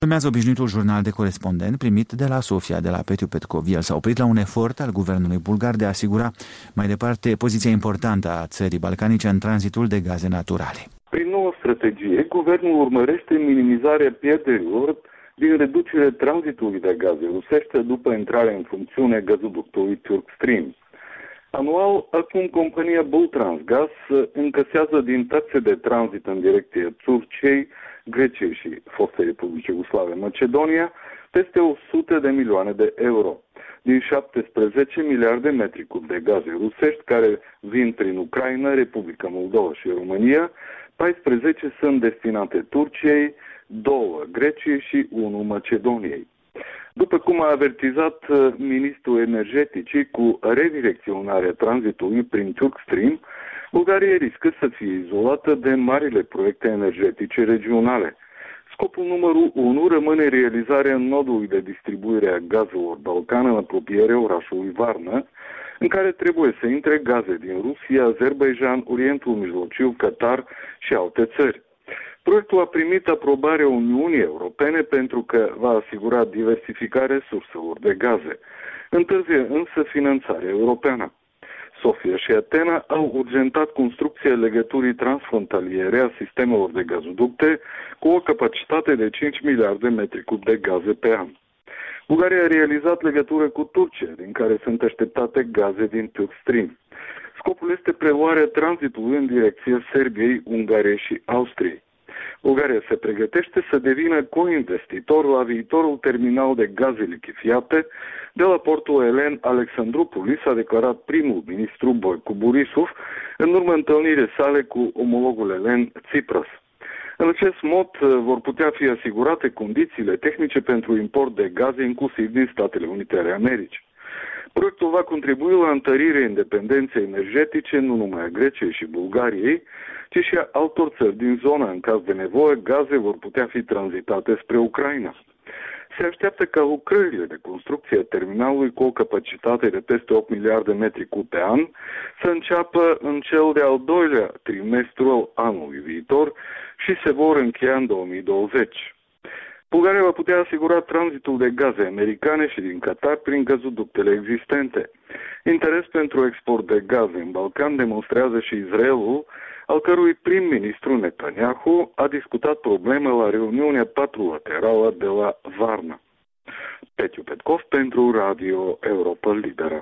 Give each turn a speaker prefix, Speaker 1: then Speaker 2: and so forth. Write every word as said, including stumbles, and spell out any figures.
Speaker 1: Urmează obișnuitul jurnal de corespondent primit de la Sofia, de la Petiu Petkov. El s-a oprit la un efort al guvernului bulgar de a asigura mai departe poziția importantă a țării balcanice în tranzitul de gaze naturale.
Speaker 2: Prin noua strategie, guvernul urmărește minimizarea pierderilor din reducerea tranzitului de gaze rusești după intrarea în funcțiune a gazoductului Turk Stream. Anual, acum compania Bultransgaz încasează din taxe de tranzit în direcție Turciei, Greciei și foste Republici Iugoslavia, Macedonia, peste o sută de milioane de euro. Din șaptesprezece miliarde metri cub de gaze rusești care vin prin Ucraina, Republica Moldova și România, paisprezece sunt destinate Turciei, două Greciei și unul Macedoniei. După cum a avertizat ministrul energeticii cu redirecționarea tranzitului prin Turk Stream, Bulgaria riscă să fie izolată de marile proiecte energetice regionale. Scopul numărul unu rămâne realizarea nodului de distribuire a gazelor Balcan în apropierea orașului Varna, în care trebuie să intre gaze din Rusia, Azerbaijan, Orientul Mijlociu, Qatar și alte țări. Proiectul a primit aprobarea Uniunii Europene pentru că va asigura diversificarea surselor de gaze. Întârzie însă finanțarea europeană. Sofia și Atena au urgentat construcția legăturii transfrontaliere a sistemelor de gazoducte cu o capacitate de cinci miliarde metri cub de gaze pe an. Bulgaria a realizat legătură cu Turcia, din care sunt așteptate gaze din Turk Stream. Scopul este preluarea tranzitului în direcția Serbiei, Ungariei și Austriei. Bulgaria se pregătește să devină co-investitor la viitorul terminal de gaze lichefiate de la portul elen Alexandroupolis, a declarat primul ministru Boicu Borisov în urma întâlnirii sale cu omologul elen Tsipras. În acest mod vor putea fi asigurate condițiile tehnice pentru import de gaze, inclusiv din Statele Unite ale Americii. Proiectul va contribui la întărirea independenței energetice nu numai a Greciei și Bulgariei, ci și a altor țări din zonă. În caz de nevoie, gaze vor putea fi tranzitate spre Ucraina. Se așteaptă ca lucrările de construcție a terminalului cu o capacitate de peste opt miliarde metri cub pe an să înceapă în cel de-al doilea trimestru al anului viitor și se vor încheia în două mii douăzeci. Bulgaria va putea asigura tranzitul de gaze americane și din Qatar prin gazoductele existente. Interes pentru export de gaze în Balcan demonstrează și Israelul, al cărui prim-ministru Netanyahu a discutat problema la reuniunea patrulaterală de la Varna. Petiu Petkov pentru Radio Europa Liberă.